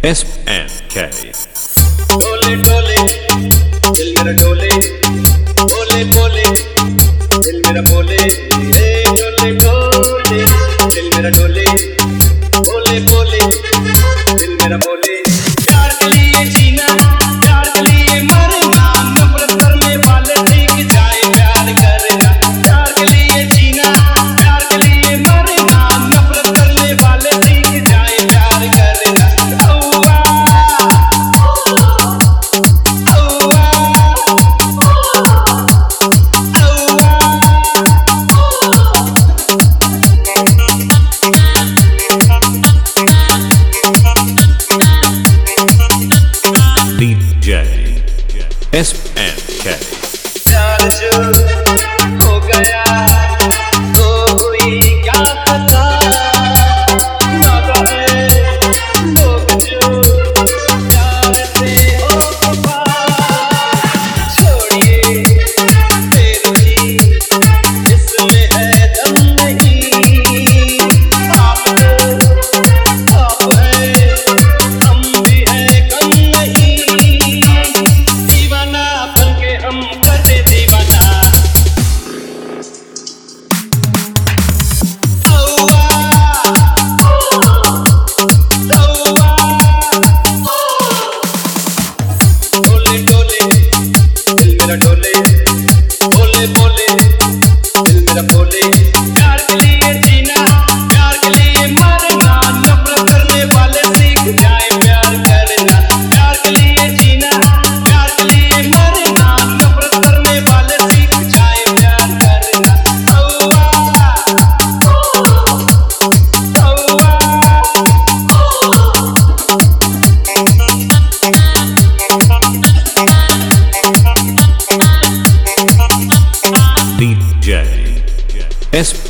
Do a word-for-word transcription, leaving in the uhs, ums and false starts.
S N K. डोले डोले दिल मेरा डोले, बोले बोले दिल मेरा बोले, ए डोले डोले दिल मेरा डोले, बोले बोले दिल मेरा बोले। प्यार के लिए जीना, प्यार के लिए मरना, नफरत करने वाले सीख जाए प्यार करना। प्यार के लिए जीना, प्यार के लिए मरना, नफरत करने वाले सीख जाए प्यार करना। D J S N K. प्यार जो हो गया तो हुई क्या पता, ना है लोग जो प्यार से हो वफा। छोड़िए फिर भी इसमें है दम नहीं, आप हो आप है हम भी है कम नहीं। दीवाना बन के हम कर दे दीवाना। डोले डोले दिल मेरा डोले, बोले बोले दिल मेरा बोले। प्यार के लिए जीना, प्यार के लिए मरना, नफरत करने वाले सीख जाए प्यार करना। प्यार के लिए जीना, प्यार के लिए मरना, नफरत करने वाले सीख जाए प्यार करना। D J S